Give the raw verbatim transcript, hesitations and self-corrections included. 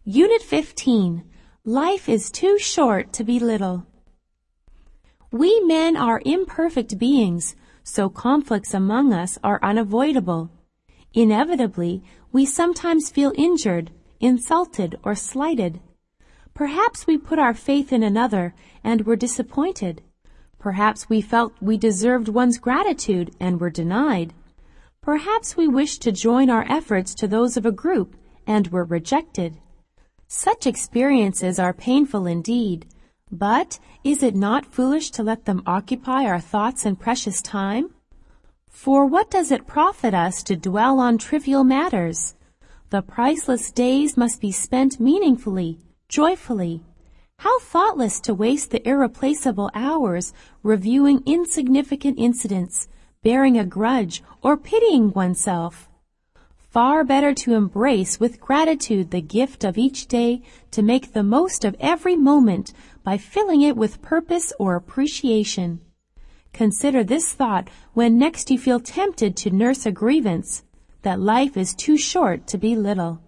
Unit fifteen. Life is too short to be little. We men are imperfect beings, so conflicts among us are unavoidable. Inevitably, we sometimes feel injured, insulted, or slighted. Perhaps we put our faith in another and were disappointed. Perhaps we felt we deserved one's gratitude and were denied. Perhaps we wished to join our efforts to those of a group and were rejected. Such experiences are painful indeed, but is it not foolish to let them occupy our thoughts and precious time? For what does it profit us to dwell on trivial matters? The priceless days must be spent meaningfully, joyfully. How thoughtless to waste the irreplaceable hours reviewing insignificant incidents, bearing a grudge, or pitying oneself. Far better to embrace with gratitude the gift of each day, to make the most of every moment by filling it with purpose or appreciation. Consider this thought when next you feel tempted to nurse a grievance, that life is too short to be little.